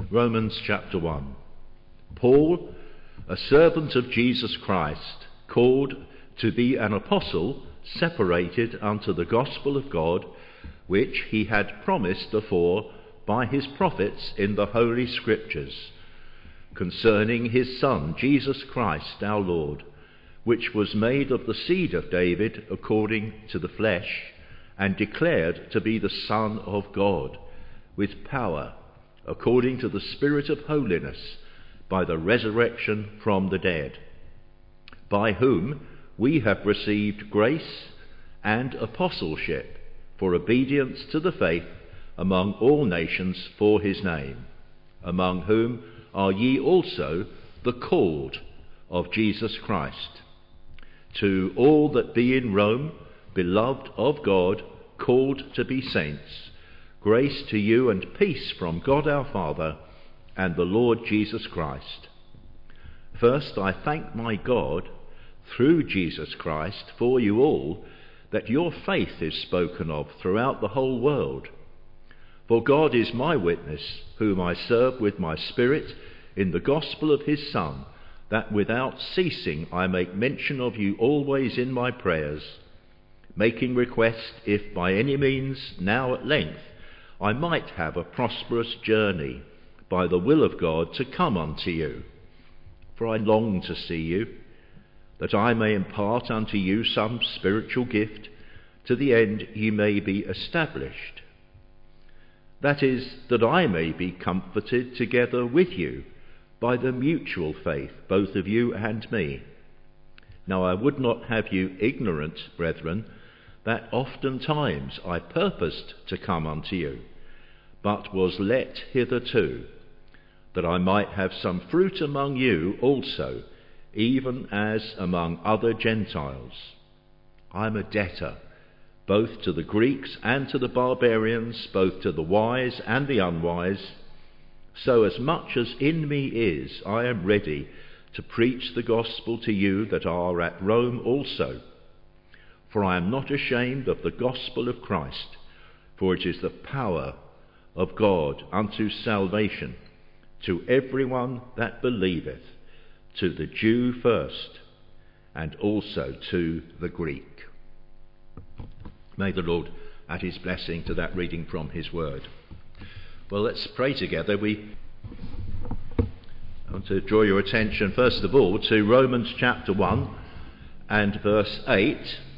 Romans chapter 1. Paul, a servant of Jesus Christ, called to be an apostle, separated unto the gospel of God, which he had promised afore by his prophets in the Holy Scriptures, concerning his Son, Jesus Christ our Lord, which was made of the seed of David according to the flesh, and declared to be the Son of God, with power, according to the Spirit of holiness, by the resurrection from the dead, by whom we have received grace and apostleship for obedience to the faith among all nations for his name, among whom are ye also the called of Jesus Christ. To all that be in Rome, beloved of God, called to be saints, grace to you and peace from God our Father and the Lord Jesus Christ. First, I thank my God through Jesus Christ for you all, that your faith is spoken of throughout the whole world. For God is my witness, whom I serve with my spirit in the gospel of his Son, that without ceasing I make mention of you always in my prayers, making request, if by any means now at length I might have a prosperous journey by the will of God to come unto you. For I long to see you, that I may impart unto you some spiritual gift, to the end ye may be established. That is, that I may be comforted together with you by the mutual faith, both of you and me. Now I would not have you ignorant, brethren, that oftentimes I purposed to come unto you, but was let hitherto, that I might have some fruit among you also, even as among other Gentiles. I am a debtor, both to the Greeks and to the barbarians, both to the wise and the unwise. So as much as in me is, I am ready to preach the gospel to you that are at Rome also. For I am not ashamed of the gospel of Christ, for it is the power of God unto salvation to everyone that believeth, to the Jew first, and also to the Greek. May the Lord add his blessing to that reading from his word. Well, let's pray together. I want to draw your attention first of all to Romans chapter 1 and verse 8,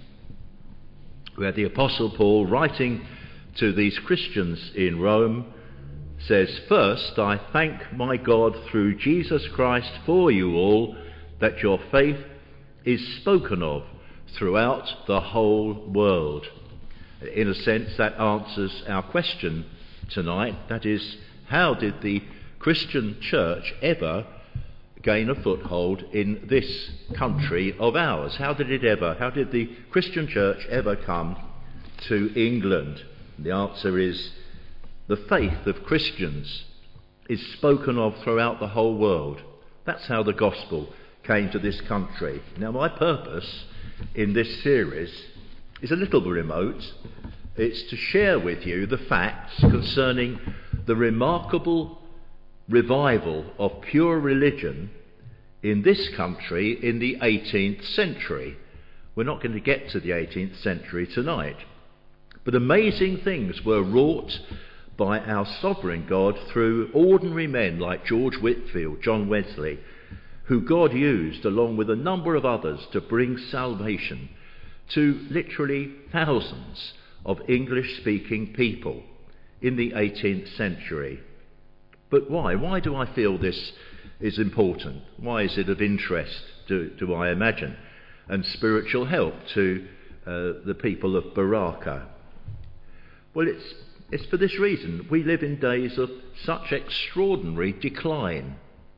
where the Apostle Paul, writing to these Christians in Rome, says, First, I thank my God through Jesus Christ for you all, that your faith is spoken of throughout the whole world. In a sense, that answers our question tonight. That is, how did the Christian church ever gain a foothold in this country of ours? How did the Christian church ever come to England? And the answer is, the faith of Christians is spoken of throughout the whole world. That's how the gospel came to this country. Now, my purpose in this series is a little remote. It's to share with you the facts concerning the remarkable revival of pure religion in this country in the 18th century. We're not going to get to the 18th century tonight, but amazing things were wrought by our sovereign God through ordinary men like George Whitefield, John Wesley, who God used along with a number of others to bring salvation to literally thousands of English-speaking people in the 18th century. But why? Why do I feel this is important? Why is it of interest, do I imagine, and spiritual help to the people of Baraka? Well, it's for this reason. We live in days of such extraordinary decline.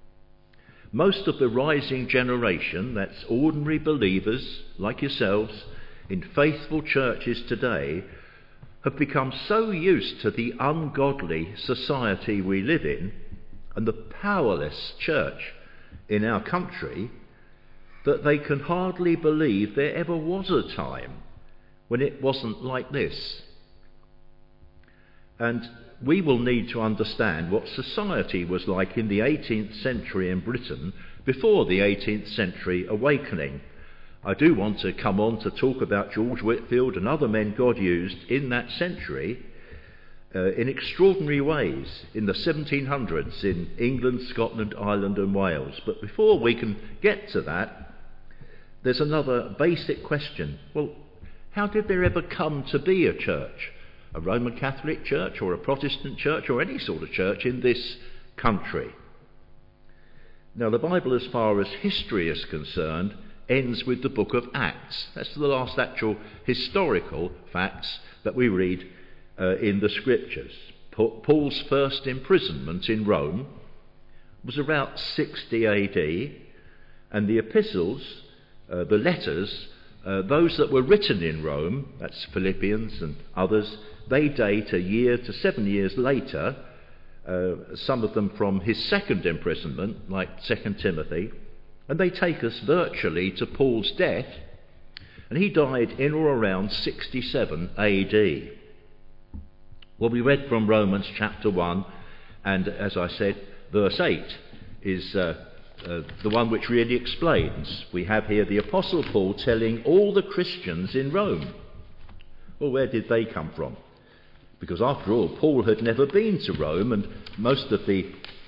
Most of the rising generation, that's ordinary believers like yourselves in faithful churches today, have become so used to the ungodly society we live in and the powerless church in our country that they can hardly believe there ever was a time when it wasn't like this. And we will need to understand what society was like in the 18th century in Britain before the 18th century awakening. I do want to come on to talk about George Whitefield and other men God used in that century in extraordinary ways in the 1700s in England, Scotland, Ireland and Wales. But before we can get to that, there's another basic question. Well, how did there ever come to be a church? A Roman Catholic church or a Protestant church or any sort of church in this country? Now, the Bible, as far as history is concerned, ends with the book of Acts. That's the last actual historical facts that we read in the scriptures. Paul's first imprisonment in Rome was about 60 AD, and the epistles, the letters, those that were written in Rome, that's Philippians and others, they date a year to 7 years later, some of them from his second imprisonment, like 2 Timothy, and they take us virtually to Paul's death, and he died in or around 67 AD. Well, we read from Romans chapter 1, and as I said, verse 8 is the one which really explains. We have here the Apostle Paul telling all the Christians in Rome. Well, where did they come from? Because after all, Paul had never been to Rome, and most of the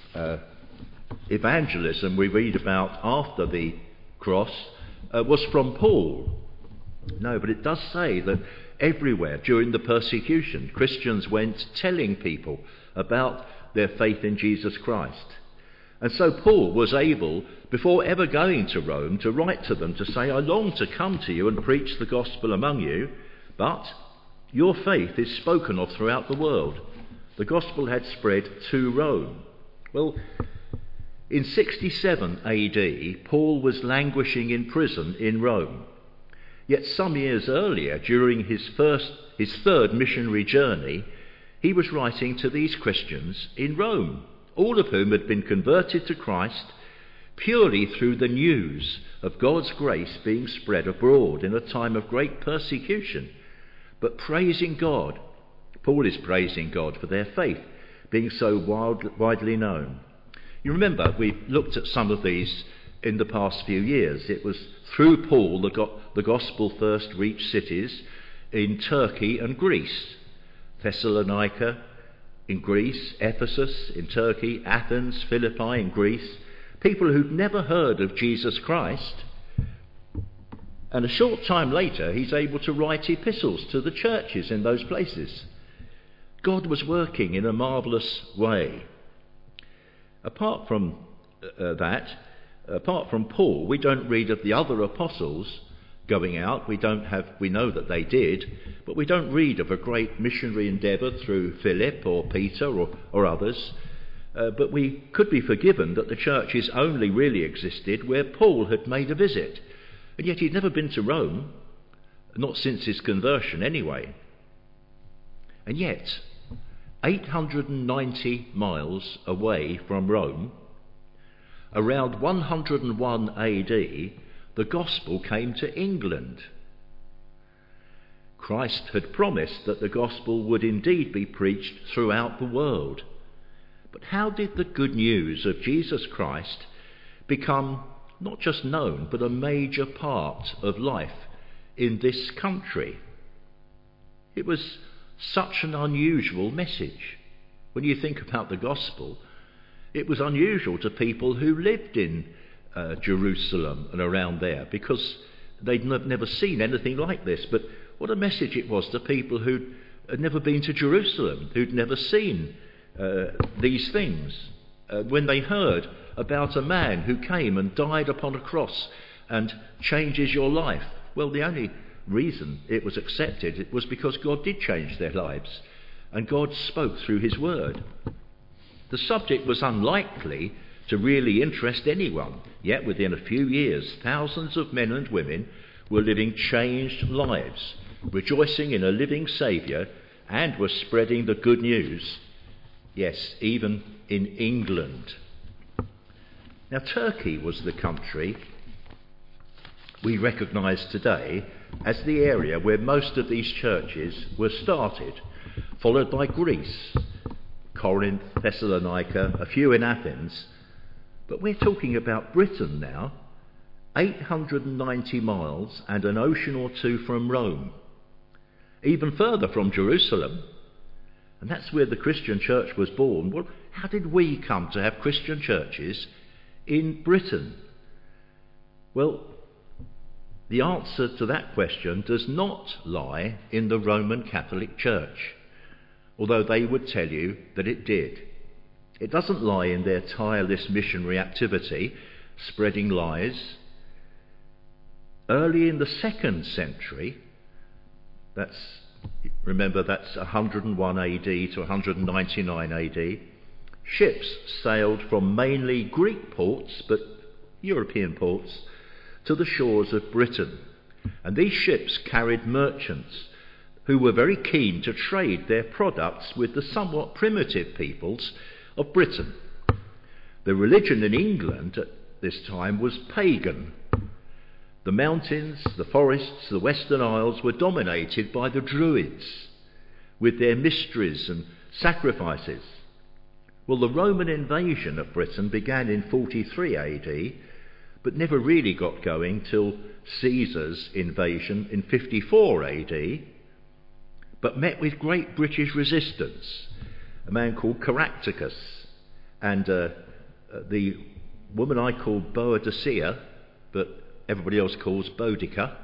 evangelism we read about after the cross was from Paul. No, but it does say that everywhere during the persecution, Christians went telling people about their faith in Jesus Christ. And so Paul was able, before ever going to Rome, to write to them to say, I long to come to you and preach the gospel among you, but your faith is spoken of throughout the world. The gospel had spread to Rome. Well, in 67 AD, Paul was languishing in prison in Rome. Yet some years earlier, during his third missionary journey, he was writing to these Christians in Rome, all of whom had been converted to Christ purely through the news of God's grace being spread abroad in a time of great persecution. But praising God, Paul is praising God for their faith being so widely known. You remember, we looked at some of these in the past few years. It was through Paul the gospel first reached cities in Turkey and Greece. Thessalonica in Greece, Ephesus in Turkey, Athens, Philippi in Greece. People who'd never heard of Jesus Christ. And a short time later, he's able to write epistles to the churches in those places. God was working in a marvellous way. Apart from apart from Paul, we don't read of the other apostles going out. We know that they did, but we don't read of a great missionary endeavour through Philip or Peter or others. But we could be forgiven that the churches only really existed where Paul had made a visit. And yet he'd never been to Rome, not since his conversion anyway. And yet, 890 miles away from Rome, around 101 AD, the gospel came to England. Christ had promised that the gospel would indeed be preached throughout the world. But how did the good news of Jesus Christ become not just known, but a major part of life in this country? It was such an unusual message. When you think about the gospel, it was unusual to people who lived in Jerusalem and around there, because they'd never seen anything like this. But what a message it was to people who had never been to Jerusalem, who'd never seen these things. When they heard about a man who came and died upon a cross and changes your life, well, the only reason it was accepted it was because God did change their lives, and God spoke through his word. The subject was unlikely to really interest anyone, yet within a few years thousands of men and women were living changed lives, rejoicing in a living Saviour, and were spreading the good news, yes, even in England. Now, Turkey was the country we recognise today as the area where most of these churches were started, followed by Greece, Corinth, Thessalonica, a few in Athens. But we're talking about Britain now, 890 miles and an ocean or two from Rome, even further from Jerusalem. And that's where the Christian church was born. Well, how did we come to have Christian churches in Britain? Well, the answer to that question does not lie in the Roman Catholic Church, although they would tell you that it did. It doesn't lie in their tireless missionary activity, spreading lies. Early in the 2nd century, remember that's 101 AD to 199 AD, ships sailed from mainly Greek ports, but European ports, to the shores of Britain. And these ships carried merchants who were very keen to trade their products with the somewhat primitive peoples of Britain. The religion in England at this time was pagan. The mountains, the forests, the Western Isles were dominated by the Druids with their mysteries and sacrifices. Well, the Roman invasion of Britain began in 43 AD, but never really got going till Caesar's invasion in 54 AD, but met with great British resistance. A man called Caractacus and the woman I call Boadicea, but everybody else calls Boudica,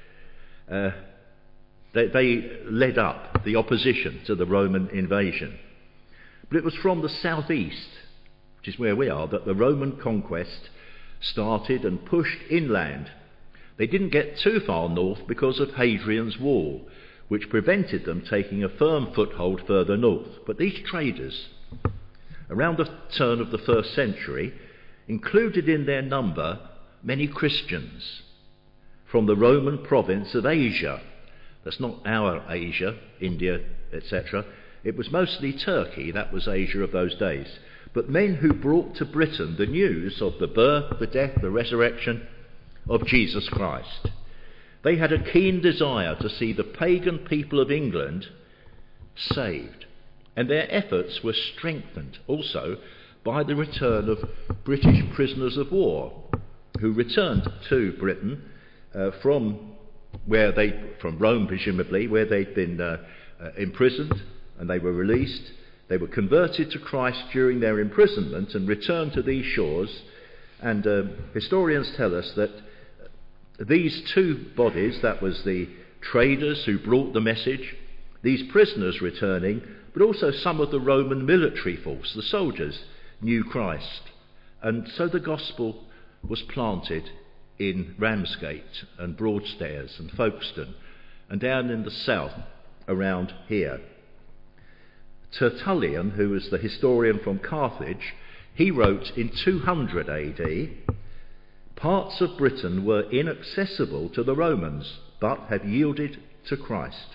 they led up the opposition to the Roman invasion. But it was from the southeast, which is where we are, that the Roman conquest started and pushed inland. They didn't get too far north because of Hadrian's Wall, which prevented them taking a firm foothold further north. But these traders, around the turn of the 1st century, included in their number many Christians from the Roman province of Asia. That's not our Asia, India, etc. It was mostly Turkey, that was Asia of those days. But men who brought to Britain the news of the birth, the death, the resurrection of Jesus Christ. They had a keen desire to see the pagan people of England saved, and their efforts were strengthened also by the return of British prisoners of war who returned to Britain from Rome, presumably, where they'd been imprisoned, and they were released. They were converted to Christ during their imprisonment and returned to these shores. And historians tell us that these two bodies, that was the traders who brought the message, these prisoners returning, but also some of the Roman military force, the soldiers, knew Christ. And so the gospel was planted in Ramsgate and Broadstairs and Folkestone and down in the south around here. Tertullian, who was the historian from Carthage, he wrote in 200 AD, "Parts of Britain were inaccessible to the Romans, but have yielded to Christ."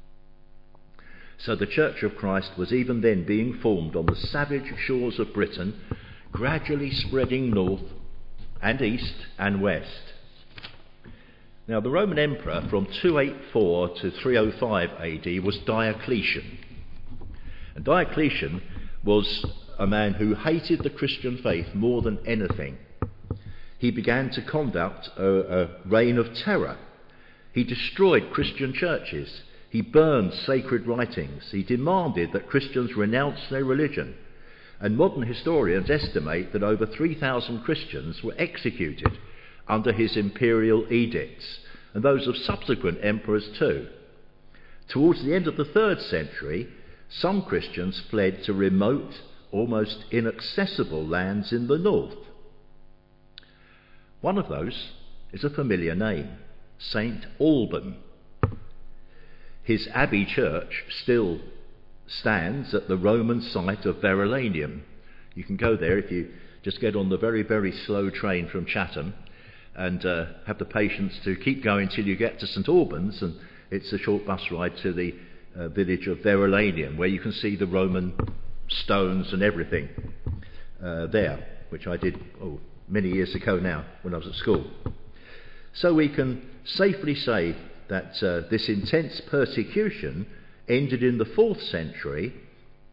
So the Church of Christ was even then being formed on the savage shores of Britain, gradually spreading north and east and west. Now, the Roman emperor from 284 to 305 AD was Diocletian. And Diocletian was a man who hated the Christian faith more than anything. He began to conduct a reign of terror. He destroyed Christian churches. He burned sacred writings. He demanded that Christians renounce their religion. And modern historians estimate that over 3,000 Christians were executed under his imperial edicts, and those of subsequent emperors too. Towards the end of the 3rd century, some Christians fled to remote, almost inaccessible lands in the north. One of those is a familiar name, St. Alban. His abbey church still stands at the Roman site of Verulamium. You can go there if you just get on the very, very slow train from Chatham and have the patience to keep going till you get to St. Albans, and it's a short bus ride to the village of Verulamium, where you can see the Roman stones and everything there, which I did many years ago now when I was at school. So we can safely say that this intense persecution ended in the 4th century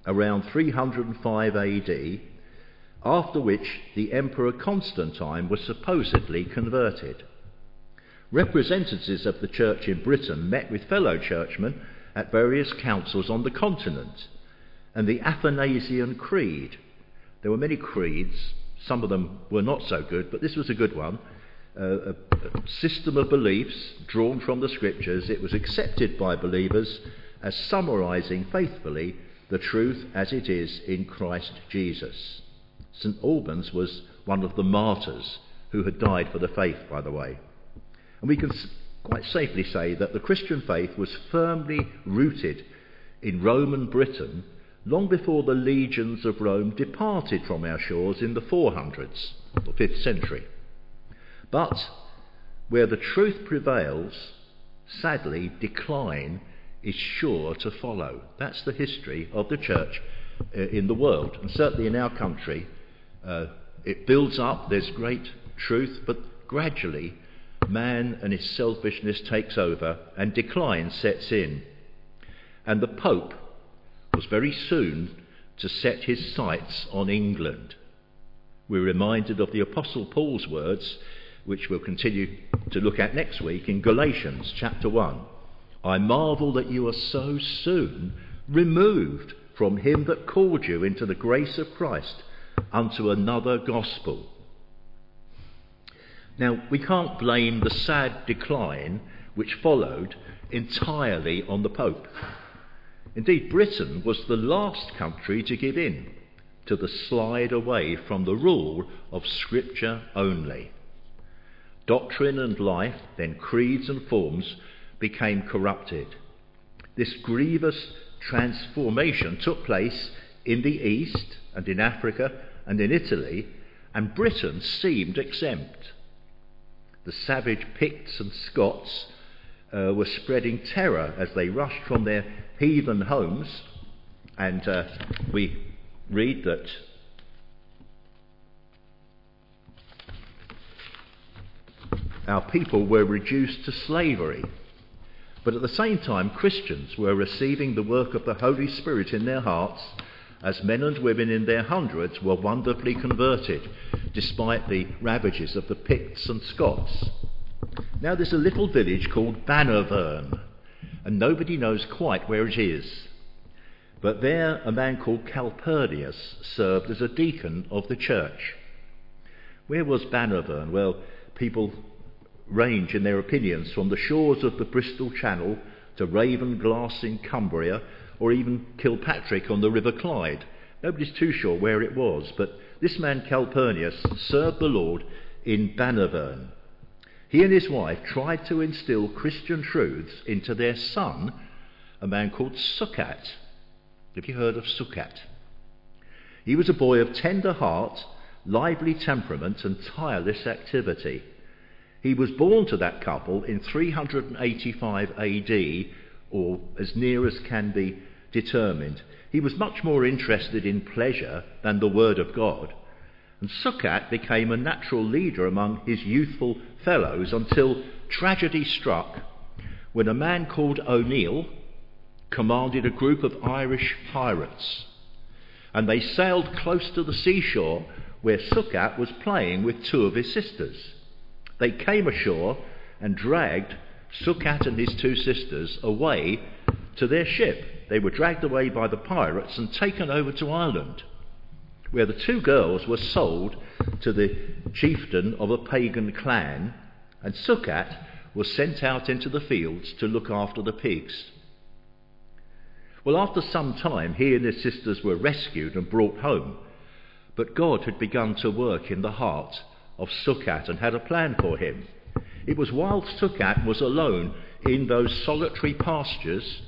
around 305 AD, after which the Emperor Constantine was supposedly converted. Representatives of the church in Britain met with fellow churchmen at various councils on the continent, and the Athanasian Creed. There were many creeds, some of them were not so good, but this was a good one. A system of beliefs drawn from the scriptures. It was accepted by believers as summarising faithfully the truth as it is in Christ Jesus. St Albans was one of the martyrs who had died for the faith, by the way. And we can quite safely say that the Christian faith was firmly rooted in Roman Britain long before the legions of Rome departed from our shores in the 400s, or 5th century. But where the truth prevails, sadly, decline is sure to follow. That's the history of the church in the world, and certainly in our country. It builds up, there's great truth, but gradually man and his selfishness takes over and decline sets in. And the Pope was very soon to set his sights on England. We're reminded of the Apostle Paul's words, which we'll continue to look at next week in Galatians chapter 1. I marvel that you are so soon removed from him that called you into the grace of Christ unto another gospel. Now, we can't blame the sad decline which followed entirely on the Pope. Indeed, Britain was the last country to give in to the slide away from the rule of Scripture only. Doctrine and life, then creeds and forms, became corrupted. This grievous transformation took place in the East and in Africa and in Italy, and Britain seemed exempt. The savage Picts and Scots were spreading terror as they rushed from their heathen homes, and we read that our people were reduced to slavery. But at the same time, Christians were receiving the work of the Holy Spirit in their hearts, as men and women in their hundreds were wonderfully converted, despite the ravages of the Picts and Scots. Now there's a little village called Bannerburn, and nobody knows quite where it is. But there a man called Calpurnius served as a deacon of the church. Where was Bannerburn? Well, people range in their opinions from the shores of the Bristol Channel to Ravenglass in Cumbria, or even Kilpatrick on the River Clyde. Nobody's too sure where it was, but this man Calpurnius served the Lord in Bannerburn. He and his wife tried to instill Christian truths into their son, a man called Succat. Have you heard of Succat? He was a boy of tender heart, lively temperament and tireless activity. He was born to that couple in 385 AD, or as near as can be determined. He was much more interested in pleasure than the Word of God, and Succat became a natural leader among his youthful fellows until tragedy struck when a man called O'Neill commanded a group of Irish pirates, and they sailed close to the seashore where Succat was playing with two of his sisters. They came ashore and dragged Succat and his two sisters away to their ship. They were dragged away by the pirates and taken over to Ireland, where the two girls were sold to the chieftain of a pagan clan, and Succat was sent out into the fields to look after the pigs. Well, after some time, he and his sisters were rescued and brought home, but God had begun to work in the heart of Succat and had a plan for him. It was while Succat was alone in those solitary pastures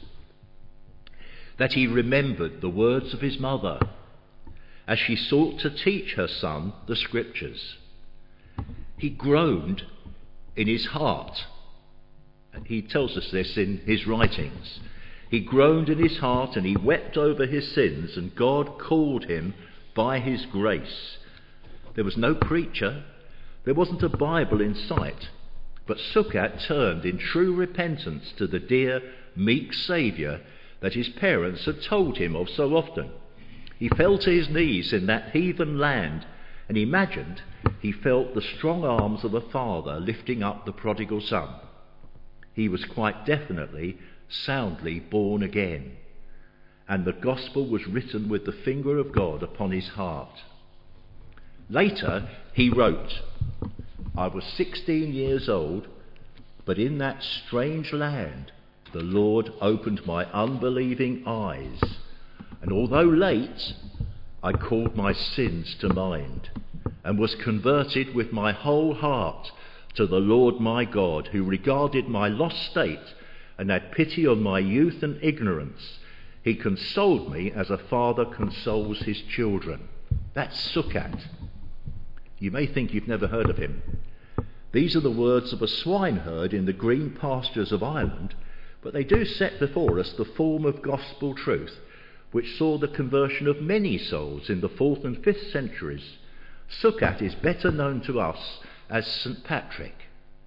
that he remembered the words of his mother as she sought to teach her son the Scriptures. He groaned in his heart. He tells us this in his writings. He groaned in his heart and he wept over his sins, and God called him by his grace. There was no preacher, there wasn't a Bible in sight, but Succat turned in true repentance to the dear, meek Saviour that his parents had told him of so often. He fell to his knees in that heathen land and imagined he felt the strong arms of a father lifting up the prodigal son. He was quite definitely, soundly born again, and the gospel was written with the finger of God upon his heart. Later he wrote, "I was 16 years old, but in that strange land the Lord opened my unbelieving eyes, and although late, I called my sins to mind, and was converted with my whole heart to the Lord my God, who regarded my lost state and had pity on my youth and ignorance. He consoled me as a father consoles his children." That's Sukkot. You may think you've never heard of him. These are the words of a swineherd in the green pastures of Ireland, but they do set before us the form of gospel truth which saw the conversion of many souls in the 4th and 5th centuries. Sukkot is better known to us as St. Patrick,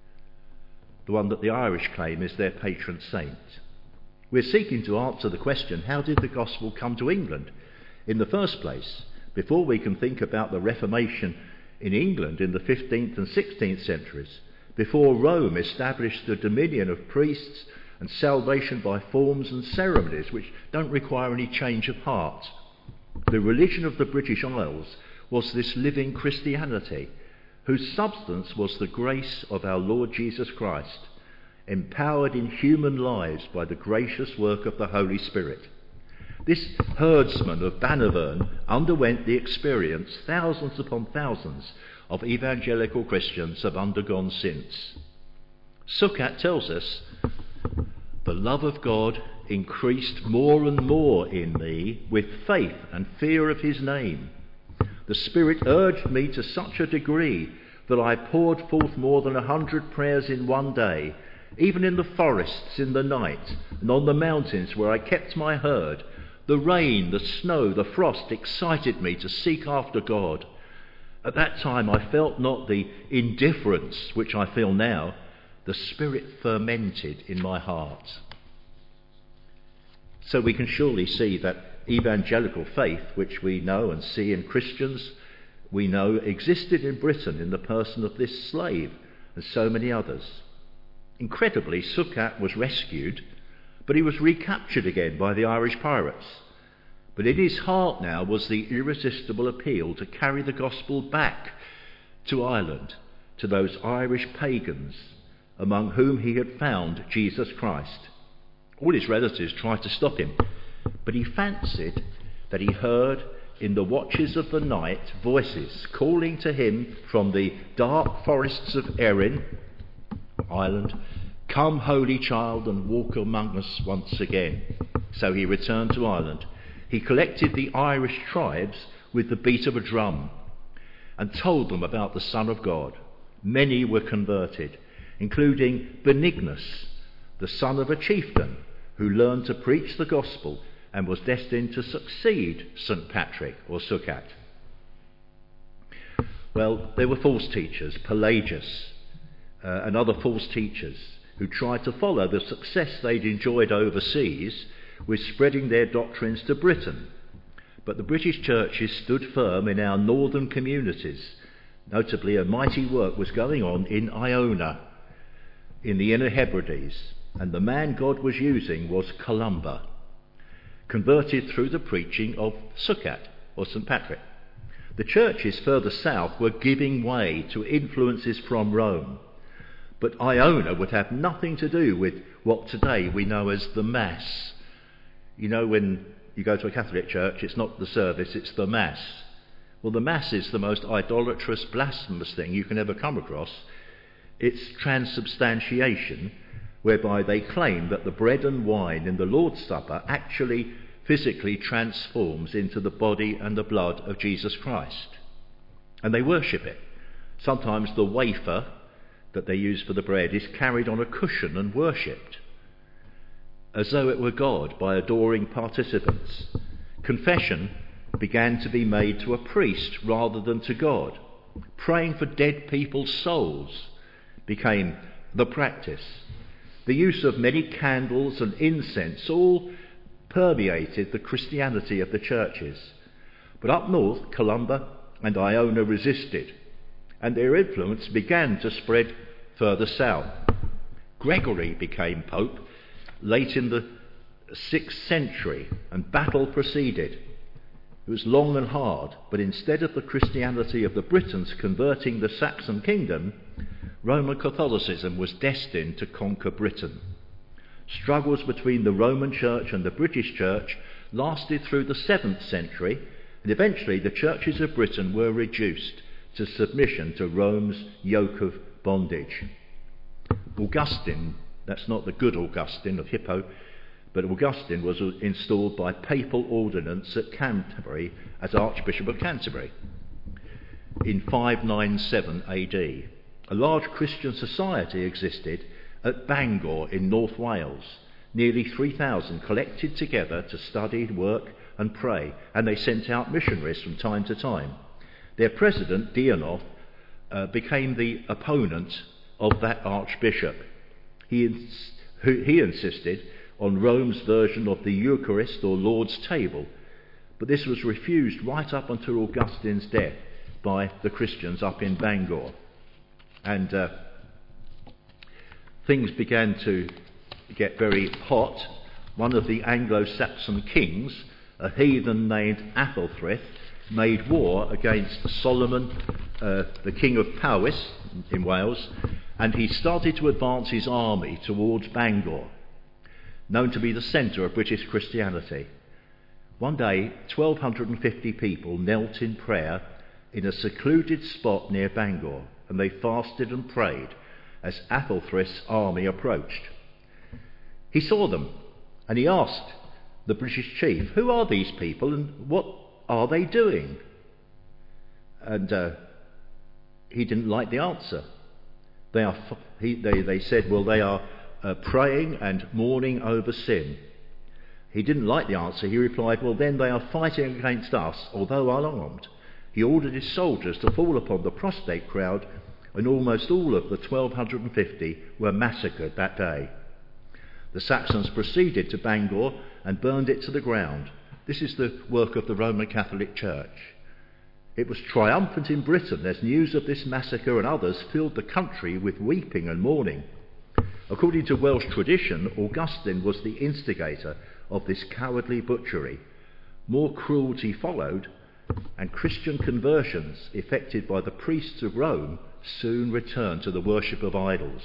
the one that the Irish claim is their patron saint. We're seeking to answer the question, how did the gospel come to England? In the first place, before we can think about the Reformation in England in the 15th and 16th centuries, before Rome established the dominion of priests and salvation by forms and ceremonies which don't require any change of heart, the religion of the British Isles was this living Christianity, whose substance was the grace of our Lord Jesus Christ, empowered in human lives by the gracious work of the Holy Spirit. This herdsman of Bannerburn underwent the experience thousands upon thousands of evangelical Christians have undergone since. Sukkot tells us, "The love of God increased more and more in me with faith and fear of his name. The Spirit urged me to such a degree that I poured forth more than 100 prayers in one day, even in the forests in the night, and on the mountains where I kept my herd. The rain, the snow, the frost excited me to seek after God. At that time I felt not the indifference which I feel now. The Spirit fermented in my heart." So we can surely see that evangelical faith, which we know and see in Christians, we know existed in Britain in the person of this slave and so many others. Incredibly, Sukkot was rescued, but he was recaptured again by the Irish pirates. But in his heart now was the irresistible appeal to carry the gospel back to Ireland, to those Irish pagans among whom he had found Jesus Christ. All his relatives tried to stop him, but he fancied that he heard in the watches of the night voices calling to him from the dark forests of Erin, Ireland, "Come, holy child, and walk among us once again." So he returned to Ireland. He collected the Irish tribes with the beat of a drum and told them about the Son of God. Many were converted, including Benignus, the son of a chieftain who learned to preach the gospel and was destined to succeed St. Patrick or Sukkot. Well, there were false teachers, Pelagius and other false teachers, who tried to follow the success they'd enjoyed overseas with spreading their doctrines to Britain. But the British churches stood firm in our northern communities. Notably, a mighty work was going on in Iona, in the Inner Hebrides, and the man God was using was Columba, converted through the preaching of Sukkot or St. Patrick. The churches further south were giving way to influences from Rome, but Iona would have nothing to do with what today we know as the Mass. You know, when you go to a Catholic church, it's not the service, it's the Mass. Well, the Mass is the most idolatrous, blasphemous thing you can ever come across. It's transubstantiation, whereby they claim that the bread and wine in the Lord's Supper actually physically transforms into the body and the blood of Jesus Christ. And they worship it. Sometimes the wafer that they use for the bread is carried on a cushion and worshipped, as though it were God, by adoring participants. Confession began to be made to a priest rather than to God. Praying for dead people's souls became the practice. The use of many candles and incense all permeated the Christianity of the churches. But up north, Columba and Iona resisted, and their influence began to spread further south. Gregory became pope late in the 6th century, and battle proceeded. It was long and hard, but instead of the Christianity of the Britons converting the Saxon kingdom, Roman Catholicism was destined to conquer Britain. Struggles between the Roman Church and the British Church lasted through the 7th century, and eventually the churches of Britain were reduced to submission to Rome's yoke of bondage. Augustine, that's not the good Augustine of Hippo, but Augustine was installed by papal ordinance at Canterbury as Archbishop of Canterbury in 597 AD. A large Christian society existed at Bangor in North Wales. Nearly 3,000 collected together to study, work and pray, and they sent out missionaries from time to time. Their president, Dionov, became the opponent of that archbishop. He insisted on Rome's version of the Eucharist or Lord's table, but this was refused right up until Augustine's death by the Christians up in Bangor. And things began to get very hot. One of the Anglo-Saxon kings, a heathen named Athelfrith, made war against Solomon, the king of Powys in Wales, and he started to advance his army towards Bangor, known to be the centre of British Christianity. One day, 1,250 people knelt in prayer in a secluded spot near Bangor, and they fasted and prayed as Athelfrith's army approached. He saw them, and he asked the British chief, "Who are these people, and what are they doing?" And he didn't like the answer. They said, well, they are praying and mourning over sin. He didn't like the answer. He replied, well, then they are fighting against us, although unarmed. He ordered his soldiers to fall upon the prostrate crowd, and almost all of the 1,250 were massacred that day. The Saxons proceeded to Bangor and burned it to the ground. This is the work of the Roman Catholic Church. It was triumphant in Britain as news of this massacre and others filled the country with weeping and mourning. According to Welsh tradition, Augustine was the instigator of this cowardly butchery. More cruelty followed, and Christian conversions effected by the priests of Rome soon returned to the worship of idols.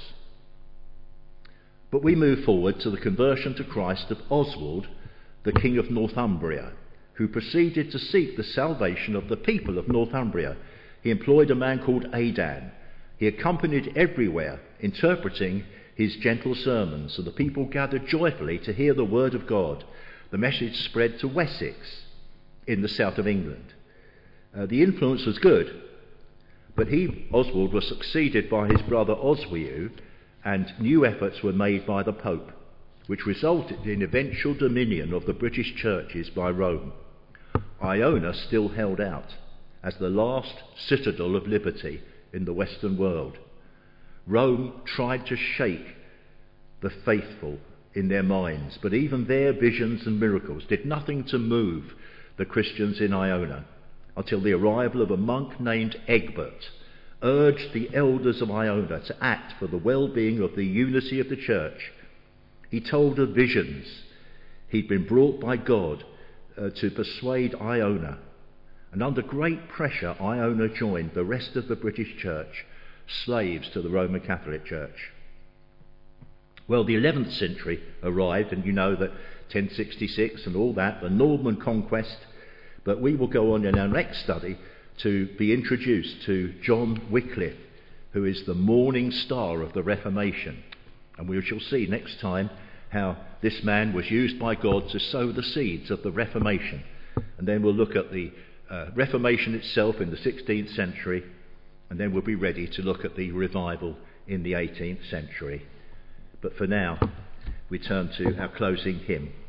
But we move forward to the conversion to Christ of Oswald, the King of Northumbria, who proceeded to seek the salvation of the people of Northumbria. He employed a man called Aidan. He accompanied everywhere, interpreting his gentle sermons, so the people gathered joyfully to hear the word of God. The message spread to Wessex in the south of England. The influence was good, but Oswald, was succeeded by his brother Oswiu, and new efforts were made by the Pope, which resulted in eventual dominion of the British churches by Rome. Iona still held out as the last citadel of liberty in the Western world. Rome tried to shake the faithful in their minds, but even their visions and miracles did nothing to move the Christians in Iona, until the arrival of a monk named Egbert urged the elders of Iona to act for the well-being of the unity of the church. He told of visions he'd been brought by God to persuade Iona, and under great pressure Iona joined the rest of the British church, slaves to the Roman Catholic Church. Well, the 11th century arrived, and you know that 1066 and all that, the Norman conquest, but we will go on in our next study to be introduced to John Wycliffe, who is the morning star of the Reformation. And we shall see next time how this man was used by God to sow the seeds of the Reformation. And then we'll look at the Reformation itself in the 16th century, and then we'll be ready to look at the revival in the 18th century. But for now, we turn to our closing hymn.